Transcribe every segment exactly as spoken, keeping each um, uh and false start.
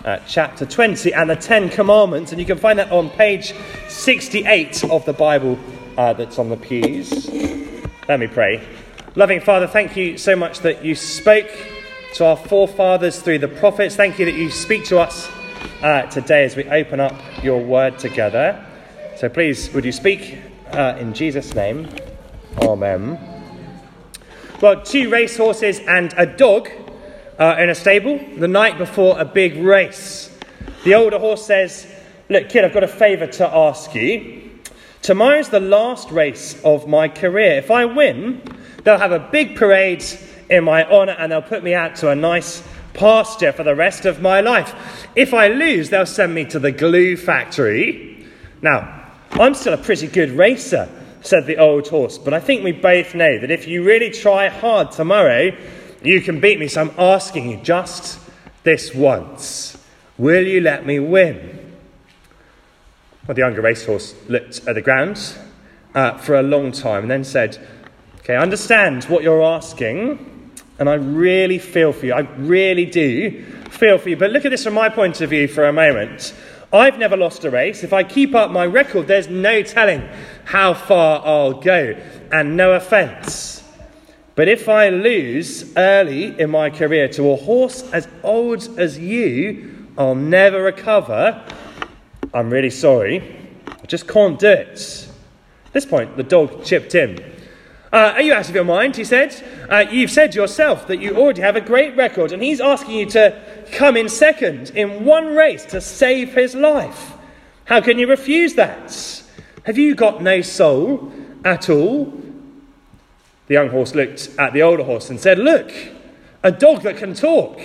uh, chapter twenty and the Ten Commandments. And you can find that on page sixty-eight of the Bible uh, that's on the pews. Let me pray. Loving Father, thank you so much that you spoke to our forefathers through the prophets. Thank you that you speak to us uh, today as we open up your word together. So please, would you speak uh, in Jesus' name? Amen. Well, two racehorses and a dog uh, in a stable the night before a big race. The older horse says, "Look, kid, I've got a favour to ask you. Tomorrow's the last race of my career. If I win, they'll have a big parade in my honour and they'll put me out to a nice pasture for the rest of my life. If I lose, they'll send me to the glue factory." Now, I'm still a pretty good racer, said the old horse, but I think we both know that if you really try hard tomorrow, you can beat me. So I'm asking you just this once. Will you let me win? Well, the younger racehorse looked at the ground uh, for a long time and then said, "Okay, I understand what you're asking, and I really feel for you. I really do feel for you. But look at this from my point of view for a moment. I've never lost a race. If I keep up my record, there's no telling how far I'll go. And no offence. But if I lose early in my career to a horse as old as you, I'll never recover. I'm really sorry. I just can't do it." At this point, the dog chipped in. Uh, "are you out of your mind?" he said. Uh, "you've said yourself that you already have a great record, and he's asking you to come in second in one race to save his life. How can you refuse that? Have you got no soul at all?" The young horse looked at the older horse and said, "Look, a dog that can talk."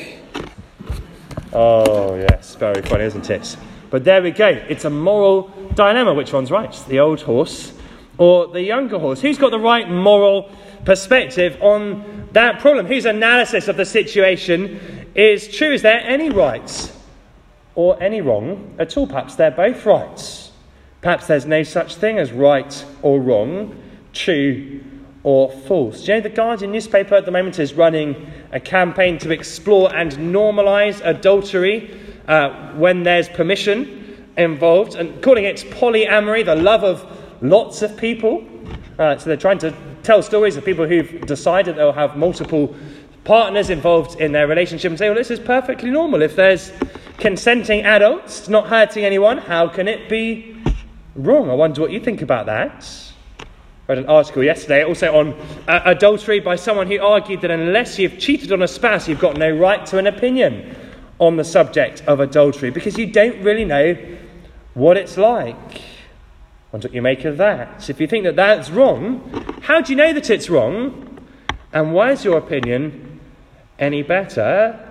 Oh, yes, very funny, isn't it? But there we go. It's a moral dilemma. Which one's right? The old horse or the younger horse? Who's got the right moral perspective on that problem? Whose analysis of the situation is true? Is there any right or any wrong at all? Perhaps they're both right. Perhaps there's no such thing as right or wrong, true or false. Do you know the Guardian newspaper at the moment is running a campaign to explore and normalise adultery uh, when there's permission involved, and calling it polyamory, the love of lots of people. Uh, so they're trying to tell stories of people who've decided they'll have multiple partners involved in their relationship and say, well, this is perfectly normal. If there's consenting adults not hurting anyone, how can it be wrong? I wonder what you think about that. I read an article yesterday also on uh, adultery by someone who argued that unless you've cheated on a spouse, you've got no right to an opinion on the subject of adultery because you don't really know what it's like. I wonder what you make of that. If you think that that's wrong, how do you know that it's wrong? And why is your opinion any better?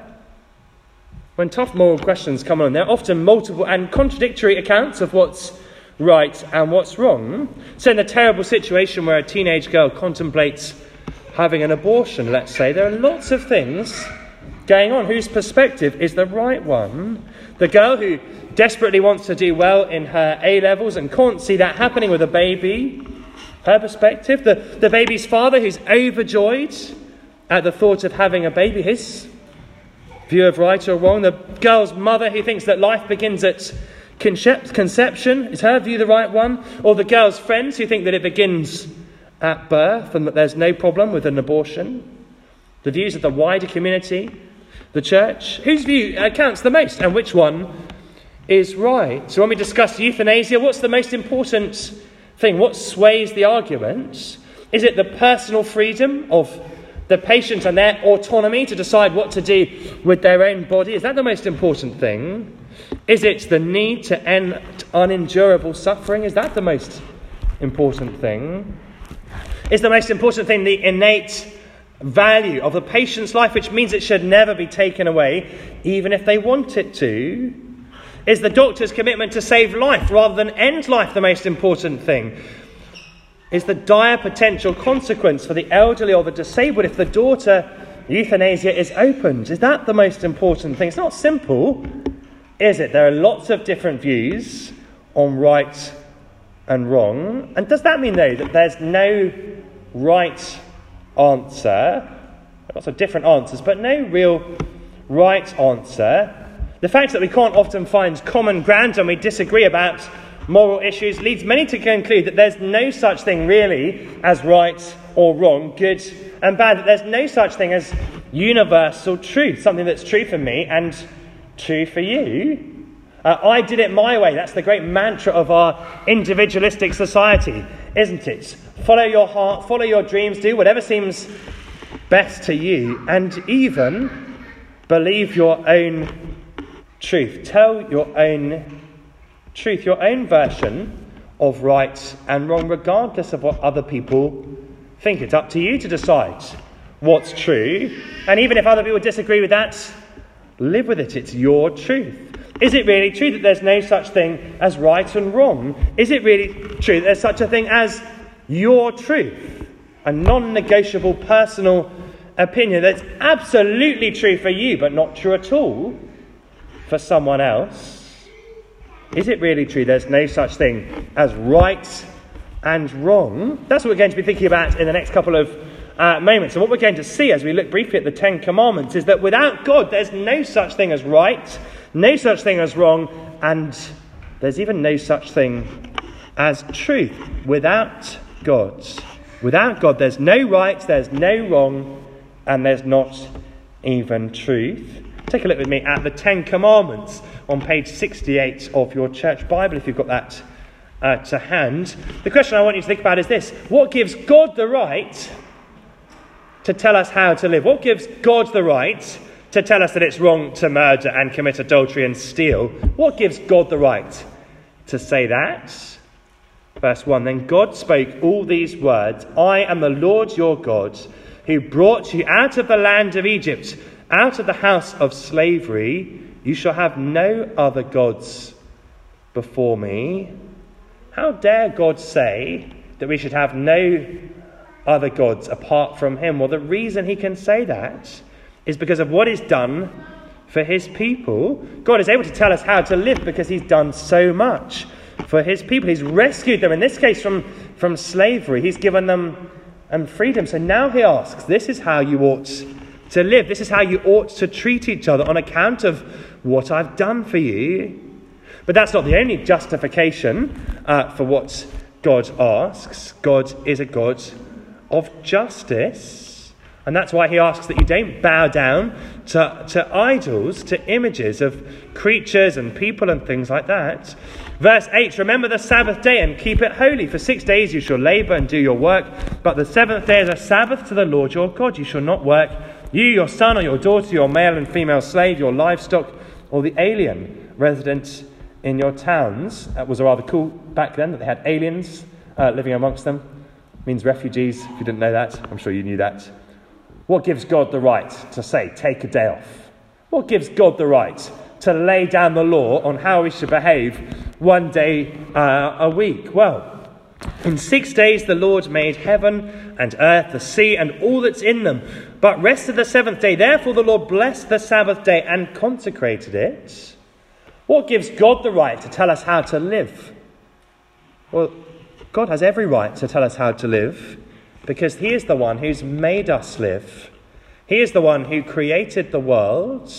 When tough moral questions come on, there are often multiple and contradictory accounts of what's right and what's wrong. So in the terrible situation where a teenage girl contemplates having an abortion, let's say, there are lots of things going on. Whose perspective is the right one? The girl who desperately wants to do well in her A-levels and can't see that happening with a baby, her perspective. The, the baby's father who's overjoyed at the thought of having a baby, his view of right or wrong. The girl's mother who thinks that life begins at concep- conception, is her view the right one? Or the girl's friends who think that it begins at birth and that there's no problem with an abortion? The views of the wider community, the church. Whose view counts the most and which one is right? So when we discuss euthanasia, what's the most important thing? What sways the argument? Is it the personal freedom of the patient and their autonomy to decide what to do with their own body? Is that the most important thing? Is it the need to end unendurable suffering? Is that the most important thing? Is the most important thing the innate value of the patient's life, which means it should never be taken away, even if they want it to? Is the doctor's commitment to save life rather than end life the most important thing? Is the dire potential consequence for the elderly or the disabled if the door to euthanasia is opened? Is that the most important thing? It's not simple, is it? There are lots of different views on right and wrong. And does that mean, though, that there's no right answer? Lots of different answers, but no real right answer. The fact that we can't often find common ground and we disagree about moral issues leads many to conclude that there's no such thing really as right or wrong, good and bad, that there's no such thing as universal truth, something that's true for me and true for you. Uh, I did it my way. That's the great mantra of our individualistic society, isn't it? Follow your heart, follow your dreams, do whatever seems best to you, and even believe your own truth. Tell your own truth, your own version of right and wrong, regardless of what other people think. It's up to you to decide what's true. And even if other people disagree with that, live with it. It's your truth. Is it really true that there's no such thing as right and wrong? Is it really true that there's such a thing as your truth? A non-negotiable personal opinion that's absolutely true for you, but not true at all for someone else. Is it really true there's no such thing as right and wrong? That's what we're going to be thinking about in the next couple of uh, moments. And what we're going to see as we look briefly at the Ten Commandments is that without God, there's no such thing as right, no such thing as wrong, and there's even no such thing as truth. Without God. Without God, there's no right, there's no wrong, and there's not even truth. Take a look with me at the Ten Commandments on page sixty-eight of your church Bible, if you've got that uh, to hand. The question I want you to think about is this: what gives God the right to tell us how to live? What gives God the right to tell us that it's wrong to murder and commit adultery and steal? What gives God the right to say that? Verse one, then God spoke all these words, I am the Lord your God, who brought you out of the land of Egypt, out of the house of slavery. You shall have no other gods before me. How dare God say that we should have no other gods apart from him? Well, the reason he can say that is because of what he's done for his people. God is able to tell us how to live because he's done so much for his people. He's rescued them, in this case, from, from slavery. He's given them um, freedom. So now he asks, this is how you ought to live. This is how you ought to treat each other on account of what I've done for you. But that's not the only justification uh, for what God asks. God is a God of justice. And that's why he asks that you don't bow down to, to idols, to images of creatures and people and things like that. Verse eight, remember the Sabbath day and keep it holy. For six days you shall labour and do your work, but the seventh day is a Sabbath to the Lord your God. You shall not work, you, your son or your daughter, your male and female slave, your livestock, or the alien resident in your towns. That was rather cool back then that they had aliens uh, living amongst them. It means refugees, if you didn't know that. I'm sure you knew that. What gives God the right to say, take a day off? What gives God the right to lay down the law on how we should behave one day uh, a week? Well, in six days the Lord made heaven and earth, the sea, and all that's in them, but rested the seventh day. Therefore the Lord blessed the Sabbath day and consecrated it. What gives God the right to tell us how to live? Well, God has every right to tell us how to live, because he is the one who's made us live. He is the one who created the world.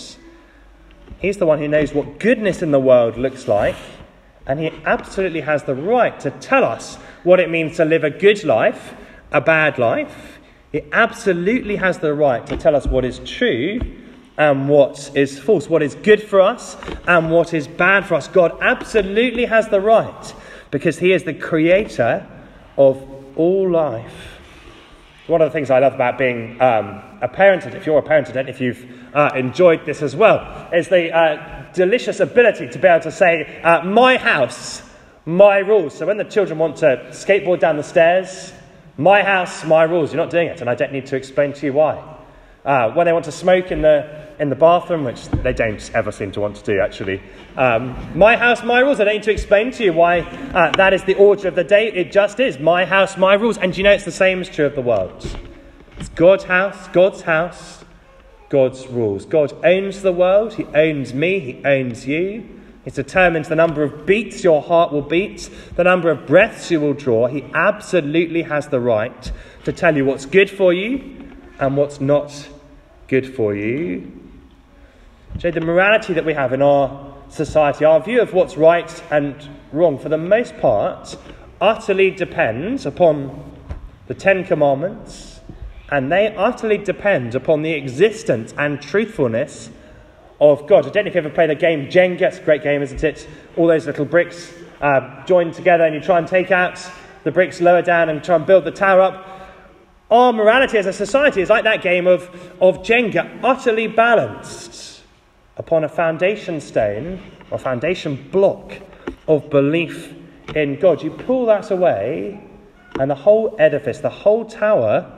He's the one who knows what goodness in the world looks like. And he absolutely has the right to tell us what it means to live a good life, a bad life. He absolutely has the right to tell us what is true and what is false, what is good for us and what is bad for us. God absolutely has the right, because he is the creator of all life. One of the things I love about being um, a parent, and if you're a parent, and if you've uh, enjoyed this as well, is the uh, delicious ability to be able to say, uh, my house, my rules. So when the children want to skateboard down the stairs, my house, my rules. You're not doing it, and I don't need to explain to you why. Uh, when they want to smoke in the in the bathroom, which they don't ever seem to want to do, actually. Um, my house, my rules. I don't need to explain to you why uh, that is the order of the day. It just is. My house, my rules. And you know it's the same is true of the world. It's God's house, God's house, God's rules. God owns the world. He owns me. He owns you. It determines the number of beats your heart will beat, the number of breaths you will draw. He absolutely has the right to tell you what's good for you and what's not good for you. So the morality that we have in our society, our view of what's right and wrong, for the most part, utterly depends upon the Ten Commandments, and they utterly depend upon the existence and truthfulness of God. I don't know if you ever played the game Jenga. It's a great game, isn't it? All those little bricks uh, joined together, and you try and take out the bricks lower down and try and build the tower up. Our morality as a society is like that game of, of Jenga, utterly balanced upon a foundation stone or foundation block of belief in God. You pull that away, and the whole edifice, the whole tower,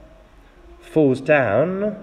falls down.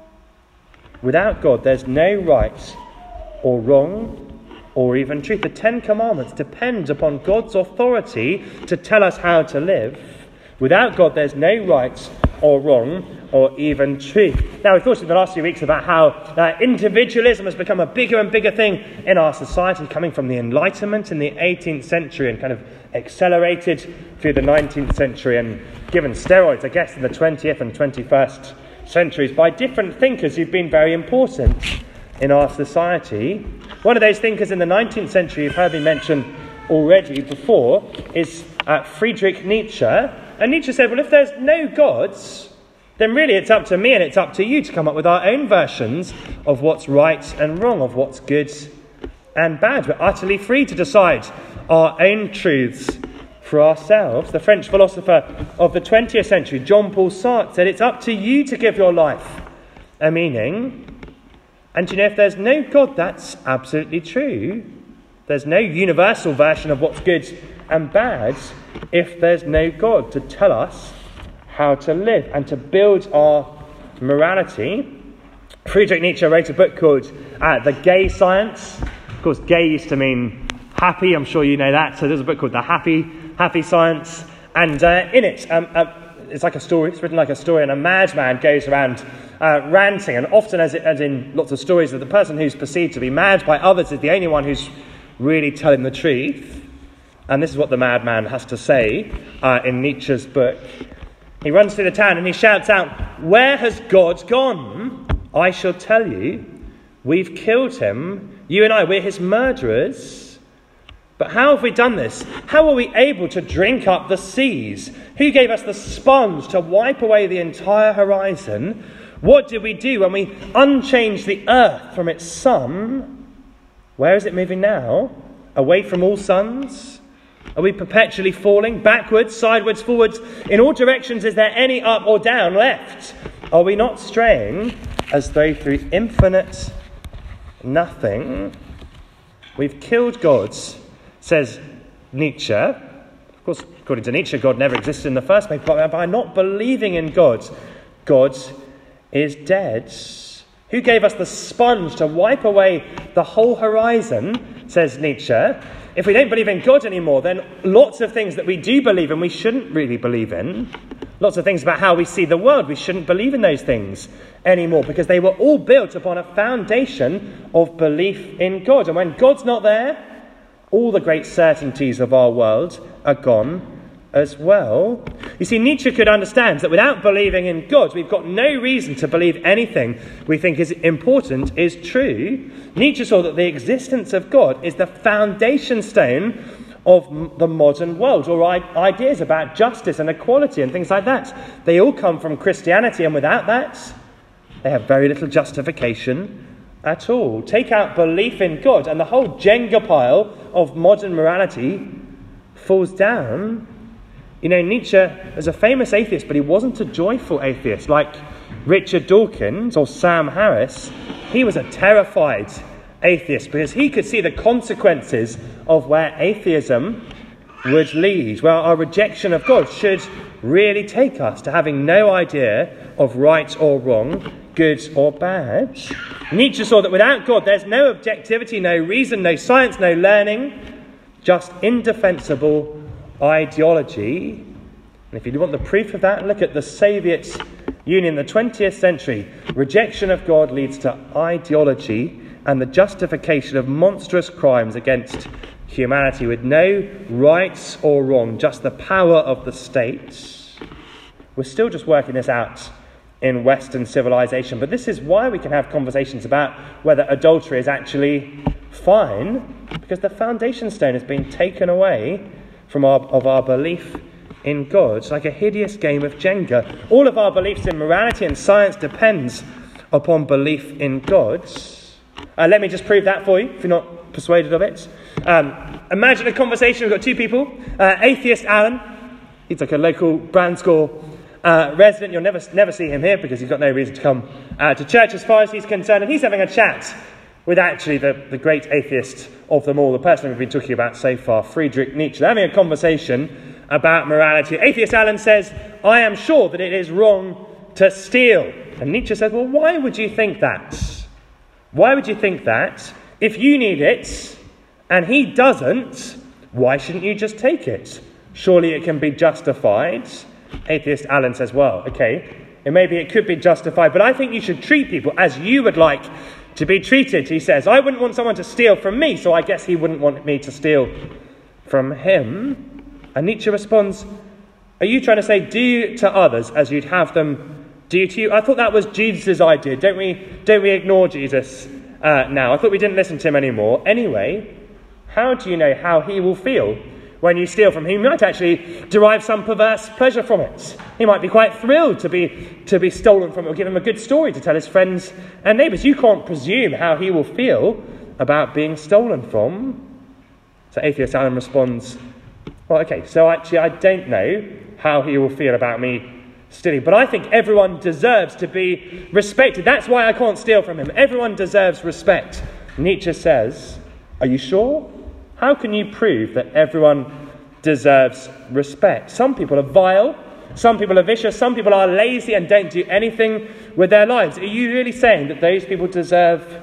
Without God, there's no right or wrong or even truth. The Ten Commandments depend upon God's authority to tell us how to live. Without God, there's no right or wrong or even truth. Now, we've thought in the last few weeks about how uh, individualism has become a bigger and bigger thing in our society, coming from the Enlightenment in the eighteenth century and kind of accelerated through the nineteenth century and given steroids, I guess, in the twentieth and twenty-first centuries by different thinkers who've been very important in our society. One of those thinkers in the nineteenth century you've heard me mention already before is uh, Friedrich Nietzsche. And Nietzsche said, well, if there's no gods, then really it's up to me and it's up to you to come up with our own versions of what's right and wrong, of what's good and bad. We're utterly free to decide our own truths for ourselves. The French philosopher of the twentieth century, Jean-Paul Sartre, said it's up to you to give your life a meaning. And you know, if there's no God, that's absolutely true. There's no universal version of what's good and bad if there's no God to tell us how to live and to build our morality. Friedrich Nietzsche wrote a book called uh, The Gay Science. Of course, gay used to mean happy. I'm sure you know that. So there's a book called The Happy Happy Science. And uh, in it, um, uh, it's like a story. It's written like a story. And a madman goes around uh, ranting. And often, as, it, as in lots of stories, that the person who's perceived to be mad by others is the only one who's really telling the truth. And this is what the madman has to say uh, in Nietzsche's book. He runs through the town and he shouts out, "Where has God gone? I shall tell you. We've killed him. You and I, we're his murderers. But how have we done this? How are we able to drink up the seas? Who gave us the sponge to wipe away the entire horizon? What did we do when we unchanged the earth from its sun? Where is it moving now? Away from all suns? Are we perpetually falling backwards, sideways, forwards? In all directions, is there any up or down left? Are we not straying as though through infinite nothing? We've killed gods," says Nietzsche. Of course, according to Nietzsche, God never existed in the first place, but by not believing in God, God is dead. Who gave us the sponge to wipe away the whole horizon, says Nietzsche. If we don't believe in God anymore, then lots of things that we do believe in, we shouldn't really believe in. Lots of things about how we see the world, we shouldn't believe in those things anymore, because they were all built upon a foundation of belief in God. And when God's not there, all the great certainties of our world are gone as well. You see, Nietzsche could understand that without believing in God, we've got no reason to believe anything we think is important is true. Nietzsche saw that the existence of God is the foundation stone of the modern world, or ideas about justice and equality and things like that. They all come from Christianity, and without that, they have very little justification at all. Take out belief in God, and the whole Jenga pile of modern morality falls down. You know, Nietzsche was a famous atheist, but he wasn't a joyful atheist like Richard Dawkins or Sam Harris. He was a terrified atheist because he could see the consequences of where atheism would lead, where our rejection of God should really take us to having no idea of right or wrong, good or bad. Nietzsche saw that without God, there's no objectivity, no reason, no science, no learning, just indefensible ideology. And if you want the proof of that, look at the Soviet Union in the twentieth century. Rejection of God leads to ideology and the justification of monstrous crimes against humanity with no rights or wrong, just the power of the state. We're still just working this out in Western civilization. But this is why we can have conversations about whether adultery is actually fine, because the foundation stone has been taken away from our, of our belief in God. It's like a hideous game of Jenga. All of our beliefs in morality and science depends upon belief in God. Uh, let me just prove that for you, if you're not persuaded of it. Um, imagine a conversation. We've got two people. Uh, atheist Alan. He's like a local Branscore uh, resident. You'll never never see him here because he's got no reason to come uh, to church as far as he's concerned. And he's having a chat with actually the, the great atheist of them all, the person we've been talking about so far, Friedrich Nietzsche. They're having a conversation about morality. Atheist Alan says, I am sure that it is wrong to steal. And Nietzsche says, well, why would you think that? Why would you think that? If you need it and he doesn't, why shouldn't you just take it? Surely it can be justified. Atheist Alan says, well, okay, and maybe it could be justified, but I think you should treat people as you would like to be treated. He says, I wouldn't want someone to steal from me, so I guess he wouldn't want me to steal from him. And Nietzsche responds, are you trying to say, do to others as you'd have them do to you? I thought that was Jesus' idea. Don't we, don't we ignore Jesus uh, now? I thought we didn't listen to him anymore. Anyway, how do you know how he will feel when you steal from him? He might actually derive some perverse pleasure from it. He might be quite thrilled to be to be stolen from it, or give him a good story to tell his friends and neighbours. You can't presume how he will feel about being stolen from. So Atheist Alan responds, well, okay, so actually I don't know how he will feel about me stealing, but I think everyone deserves to be respected. That's why I can't steal from him. Everyone deserves respect. Nietzsche says, are you sure? How can you prove that everyone deserves respect? Some people are vile, some people are vicious, some people are lazy and don't do anything with their lives. Are you really saying that those people deserve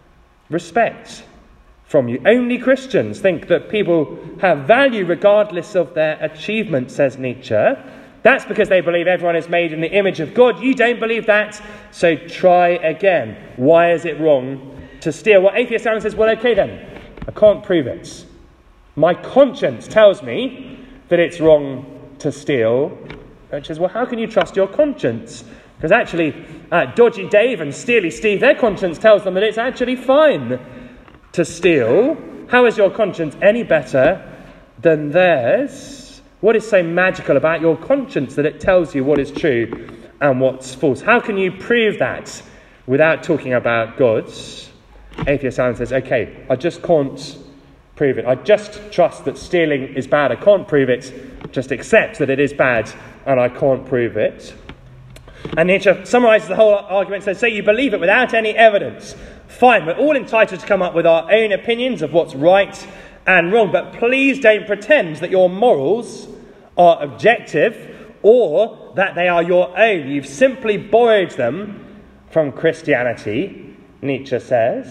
respect from you? Only Christians think that people have value regardless of their achievement, says Nietzsche. That's because they believe everyone is made in the image of God. You don't believe that, so try again. Why is it wrong to steal? Well, Atheist Alan says, well, okay then. I can't prove it. My conscience tells me that it's wrong to steal. Which is, well, how can you trust your conscience? Because actually, uh, Dodgy Dave and Steely Steve, their conscience tells them that it's actually fine to steal. How is your conscience any better than theirs? What is so magical about your conscience that it tells you what is true and what's false? How can you prove that without talking about God? Atheist Alan says, okay, I just can't prove it. I just trust that stealing is bad. I can't prove it. Just accept that it is bad and I can't prove it. And Nietzsche summarises the whole argument and says, so you believe it without any evidence. Fine, we're all entitled to come up with our own opinions of what's right and wrong, but please don't pretend that your morals are objective or that they are your own. You've simply borrowed them from Christianity, Nietzsche says.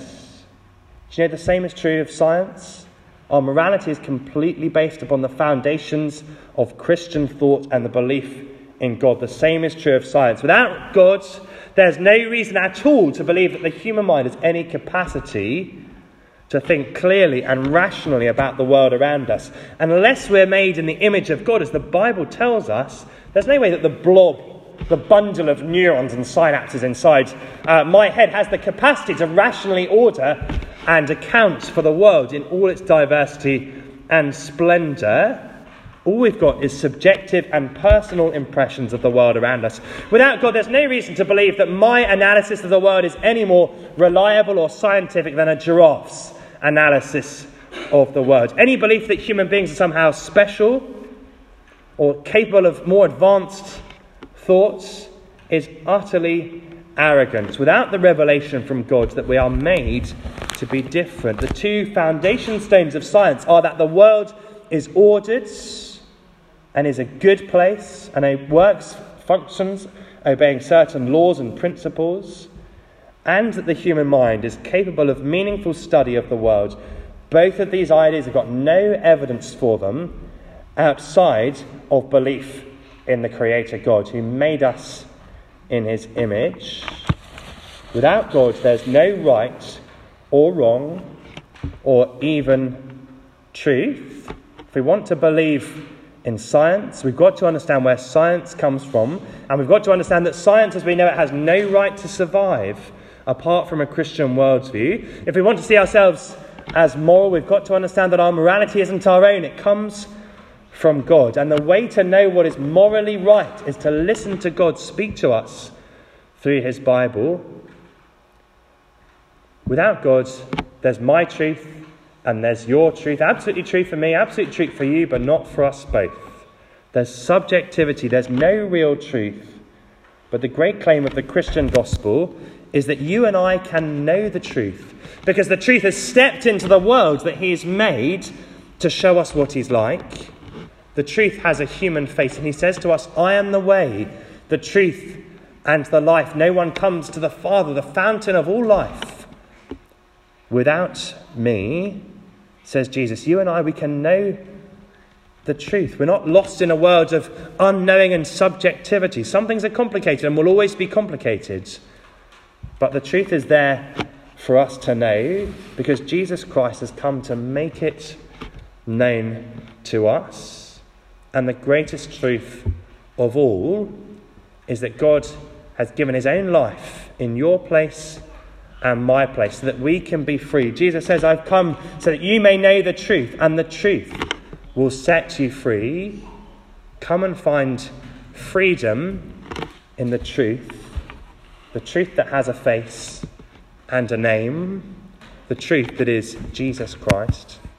Do you know the same is true of science? Our morality is completely based upon the foundations of Christian thought and the belief in God. The same is true of science. Without God, there's no reason at all to believe that the human mind has any capacity to think clearly and rationally about the world around us. Unless we're made in the image of God, as the Bible tells us, there's no way that the blob, the bundle of neurons and synapses inside uh, my head has the capacity to rationally order and account for the world in all its diversity and splendour. All we've got is subjective and personal impressions of the world around us. Without God, there's no reason to believe that my analysis of the world is any more reliable or scientific than a giraffe's analysis of the world. Any belief that human beings are somehow special or capable of more advanced thoughts is utterly arrogant. Without the revelation from God that we are made to be different. The two foundation stones of science are that the world is ordered and is a good place, and it works, functions, obeying certain laws and principles, and that the human mind is capable of meaningful study of the world. Both of these ideas have got no evidence for them outside of belief in the Creator God, who made us in his image. Without God, there's no right or wrong or even truth. If we want to believe in science. We've got to understand where science comes from. And we've got to understand that science, as we know it, has no right to survive apart from a Christian worldview. If we want to see ourselves as moral, we've got to understand that our morality isn't our own. It comes from God. And the way to know what is morally right is to listen to God speak to us through his Bible. Without God, there's my truth and there's your truth. Absolutely true for me, absolutely true for you, but not for us both. There's subjectivity, there's no real truth. But the great claim of the Christian gospel is that you and I can know the truth, because the truth has stepped into the world that he's made to show us what he's like. The truth has a human face, and he says to us, I am the way, the truth, and the life. No one comes to the Father, the fountain of all life, without me, says Jesus. You and I, we can know the truth. We're not lost in a world of unknowing and subjectivity. Some things are complicated and will always be complicated. But the truth is there for us to know, because Jesus Christ has come to make it known to us. And the greatest truth of all is that God has given his own life in your place and my place, so that we can be free. Jesus says, I've come so that you may know the truth, and the truth will set you free. Come and find freedom in the truth, the truth that has a face and a name, the truth that is Jesus Christ.